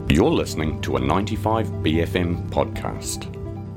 You're listening to a 95BFM podcast.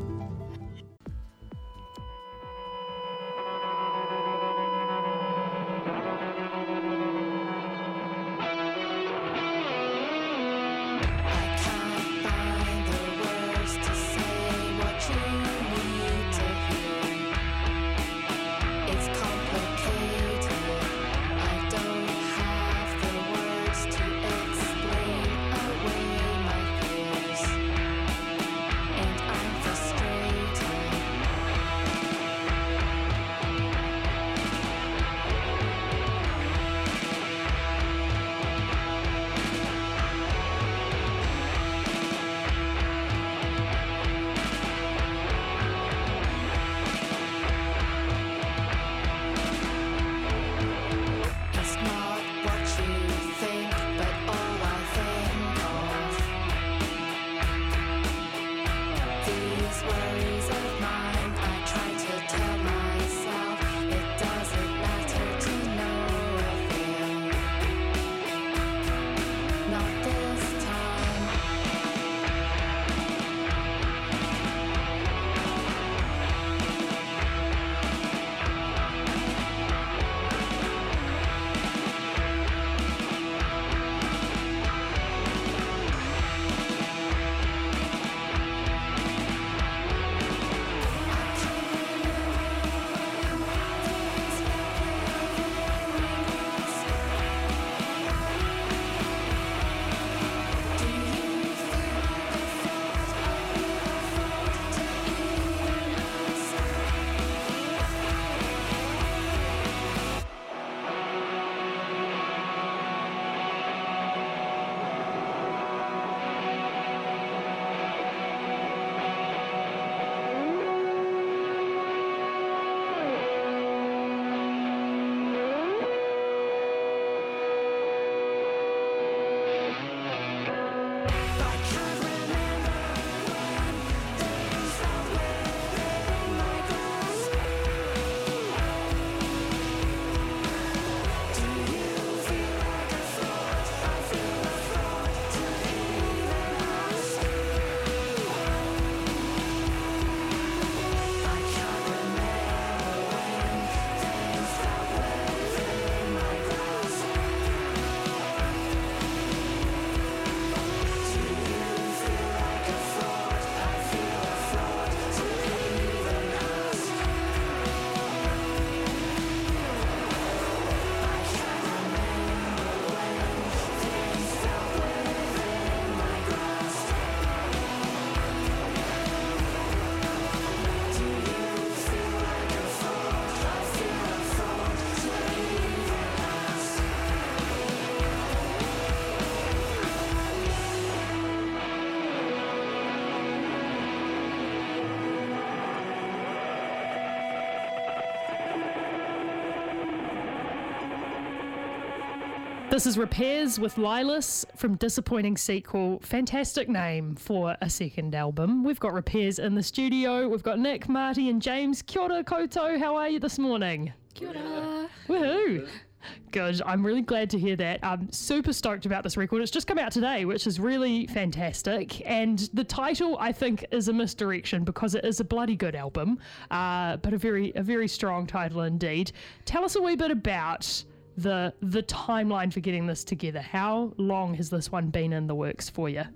This is Repairs with Lilas from Disappointing Sequel. Fantastic name for a second album. We've got Repairs in the studio. We've got Nick, Marty and James. Kia ora koutou. How are you this morning? Kia ora. Woohoo. Good. I'm really glad to hear that. I'm super stoked about this record. It's just come out today, which is really fantastic. And the title, I think, is a misdirection because it is a bloody good album, but a very strong title indeed. Tell us a wee bit about the timeline for getting this together. How long has this one been in the works for you?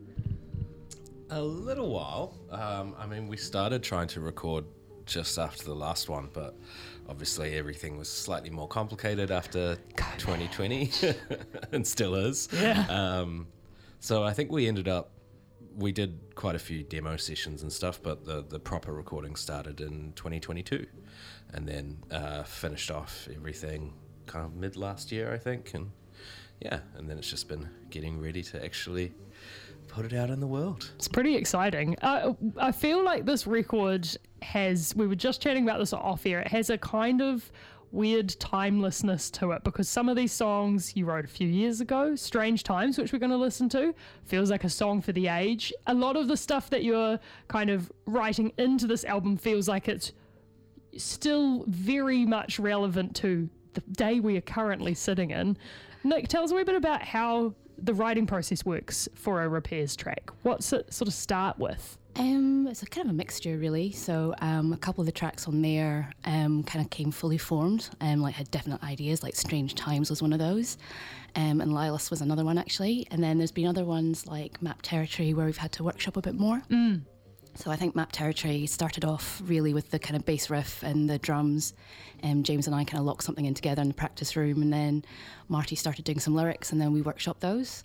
A little while. We started trying to record just after the last one, but obviously everything was slightly more complicated after 2020 and still is. Yeah. So I think we did quite a few demo sessions and stuff, but the proper recording started in 2022 and then finished off everything kind of mid last year, I think. And then it's just been getting ready to actually put it out in the world. It's pretty exciting. I feel like this record we were just chatting about this off air, it has a kind of weird timelessness to it because some of these songs you wrote a few years ago, Strange Times, which we're going to listen to, feels like a song for the age. A lot of the stuff that you're kind of writing into this album feels like it's still very much relevant to the day we are currently sitting in. Nick, tell us a wee bit about how the writing process works for a Repairs track. What's it sort of start with? It's a kind of a mixture, really. So a couple of the tracks on there kind of came fully formed, like had definite ideas, like Strange Times was one of those, and Lilas was another one, actually. And then there's been other ones like Map Territory where we've had to workshop a bit more. So I think Map Territory started off really with the kind of bass riff and the drums. James and I kind of locked something in together in the practice room, and then Marty started doing some lyrics, and then we workshopped those.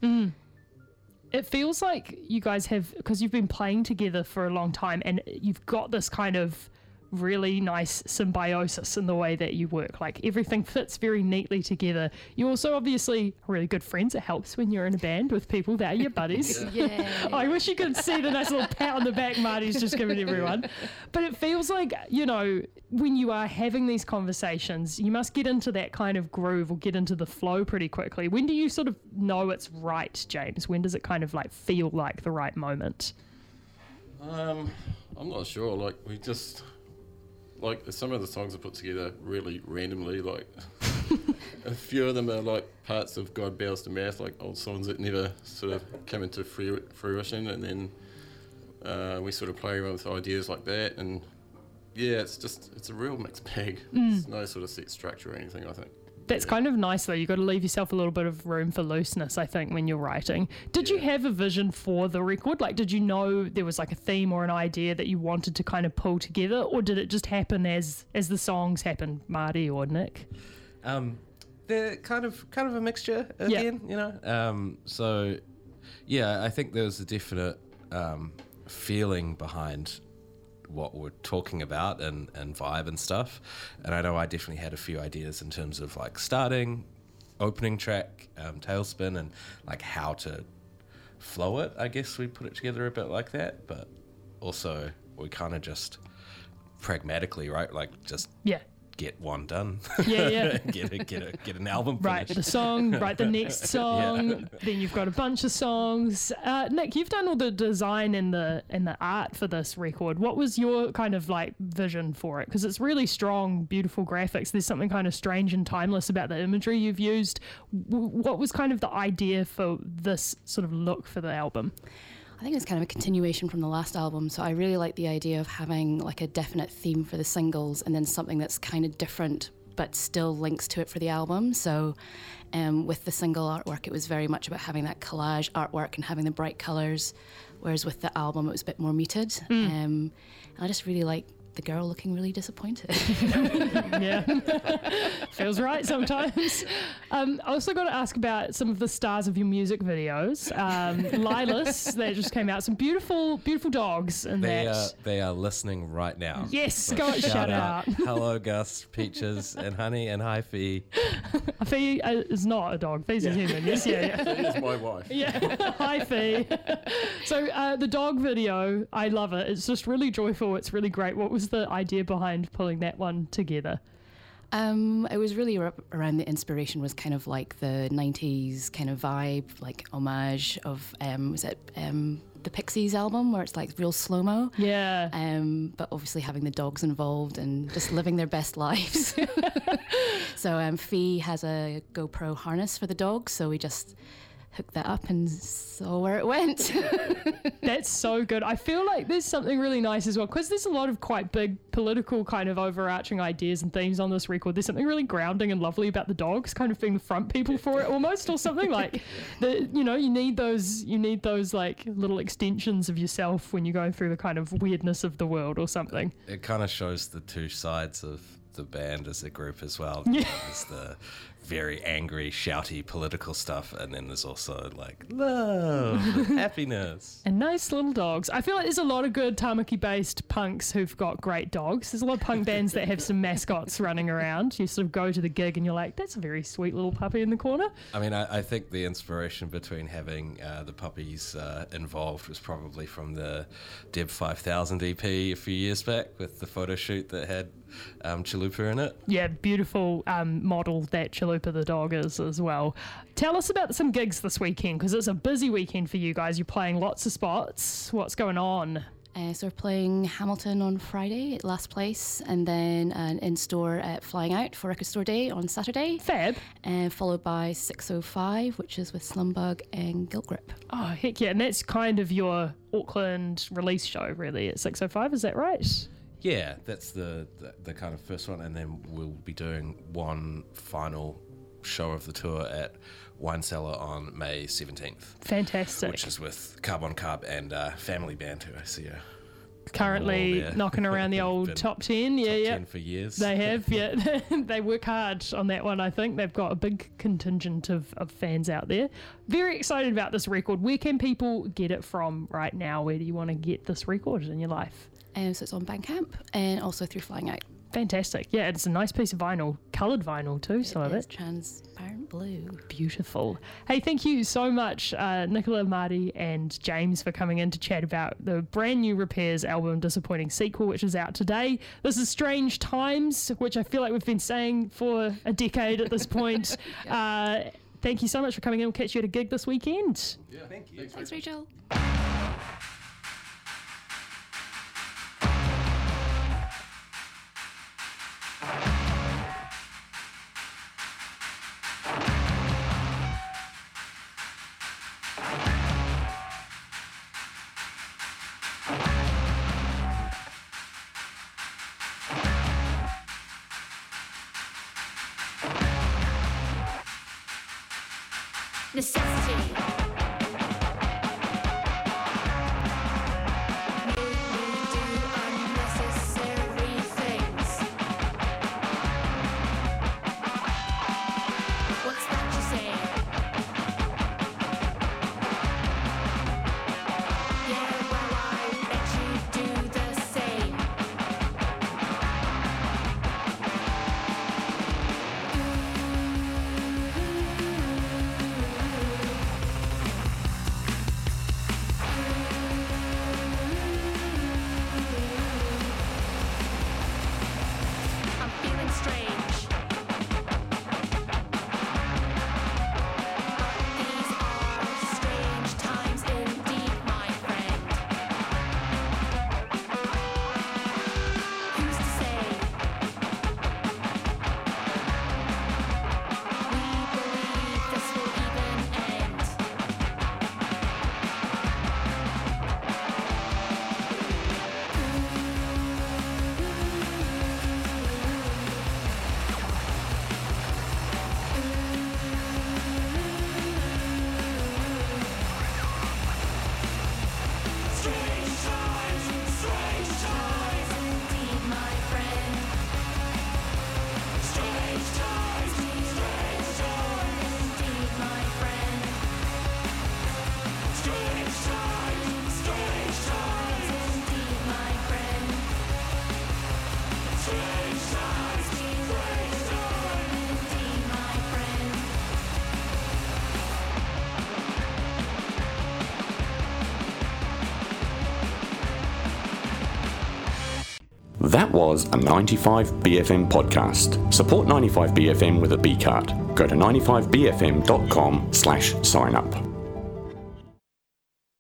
It feels like you guys have, because you've been playing together for a long time, and you've got this kind of really nice symbiosis in the way that you work. Like everything fits very neatly together. You also obviously are really good friends. It helps when you're in a band with people that are your buddies. Yeah. I wish you could see the nice little pat on the back Marty's just given everyone. But it feels like, you know, when you are having these conversations, you must get into that kind of groove or get into the flow pretty quickly. When do you sort of know it's right, James? When does it kind of like feel like the right moment? I'm not sure. Like we just, like some of the songs are put together really randomly. Like a few of them are like parts of God Bows to Math, like old songs that never sort of come into fruition, and then we sort of play around with ideas like that. And yeah, it's a real mixed bag. There's no sort of set structure or anything, I think. That's kind of nice though. You've got to leave yourself a little bit of room for looseness, I think, when you're writing. Did you have a vision for the record? Like, did you know there was like a theme or an idea that you wanted to kind of pull together, or did it just happen as the songs happened, Marty or Nick? They're kind of a mixture again, you know. So yeah, I think there was a definite feeling behind what we're talking about and vibe and stuff. And I know I definitely had a few ideas in terms of like starting, opening track, Tailspin, and like how to flow it. I guess we put it together a bit like that, but also we kind of just pragmatically, right? Like just get one done. Yeah. get an album finished. Write the song, write the next song. Then you've got a bunch of songs. Nick, you've done all the design and the art for this record. What was your kind of like vision for it? Because it's really strong, beautiful graphics. There's something kind of strange and timeless about the imagery you've used. What was kind of the idea for this sort of look for the album? I think it's kind of a continuation from the last album. So I really like the idea of having like a definite theme for the singles and then something that's kind of different but still links to it for the album. So with the single artwork, it was very much about having that collage artwork and having the bright colours, whereas with the album, it was a bit more muted. And I just really like the girl looking really disappointed. Yeah, feels right sometimes. I also got to ask about some of the stars of your music videos. Lilas, that just came out, some beautiful dogs in that. They are listening right now. Yes, So go shout out. Hello, Gus, Peaches, and Honey, and hi, Fee. Fee is not a dog. Fee's a human. Yes, yeah. Fee is my wife. Yeah, hi Fee. So the dog video, I love it. It's just really joyful. It's really great. What was the idea behind pulling that one together? It was really around the inspiration was kind of like the 90s kind of vibe, like homage of, was it the Pixies album where it's like real slow-mo? Yeah. But obviously having the dogs involved and just living their best lives. So Fee has a GoPro harness for the dog, so we just hooked that up and saw where it went. That's so good. I feel like there's something really nice as well, because there's a lot of quite big political kind of overarching ideas and themes on this record. There's something really grounding and lovely about the dogs kind of being the front people for it almost, or something like you need those like little extensions of yourself when you go through the kind of weirdness of the world or something. It kind of shows the two sides of the band as a group as well. Yeah. There's the very angry, shouty political stuff, and then there's also like love and happiness. And nice little dogs. I feel like there's a lot of good Tamaki-based punks who've got great dogs. There's a lot of punk bands that have some mascots running around. You sort of go to the gig and you're like, that's a very sweet little puppy in the corner. I mean, I think the inspiration between having the puppies involved was probably from the Deb 5000 EP a few years back with the photo shoot that had Chalupa in it. Yeah, beautiful model that Chalupa the dog is as well. Tell us about some gigs this weekend, because it's a busy weekend for you guys. You're playing lots of spots. What's going on? So we're playing Hamilton on Friday at Last Place, and then an in-store at Flying Out for Record Store Day on Saturday. Fab. Followed by 605, which is with Slumbug and Guilt Grip. Oh, heck yeah. And that's kind of your Auckland release show, really, at 605, is that right? Yeah, that's the kind of first one, and then we'll be doing one final show of the tour at Wine Cellar on May 17th. Fantastic. Which is with Carb on Carb and Family Band, who I see are currently knocking around the old top 10. Yeah, top 10 for years. They have, yeah. They work hard on that one, I think. They've got a big contingent of fans out there. Very excited about this record. Where can people get it from right now? Where do you want to get this record in your life? So it's on Bandcamp and also through Flying Out. Fantastic. Yeah, it's a nice piece of vinyl. Coloured vinyl too, some of it. Transparent blue. Beautiful. Hey, thank you so much, Nicola, Marty and James, for coming in to chat about the brand new Repairs album, Disappointing Sequel, which is out today. This is Strange Times, which I feel like we've been saying for a decade at this point. Thank you so much for coming in. We'll catch you at a gig this weekend. Yeah, thank you. Thanks, Rachel. Necessity. That was a 95BFM podcast. Support 95BFM with a B card. Go to 95BFM.com/sign up.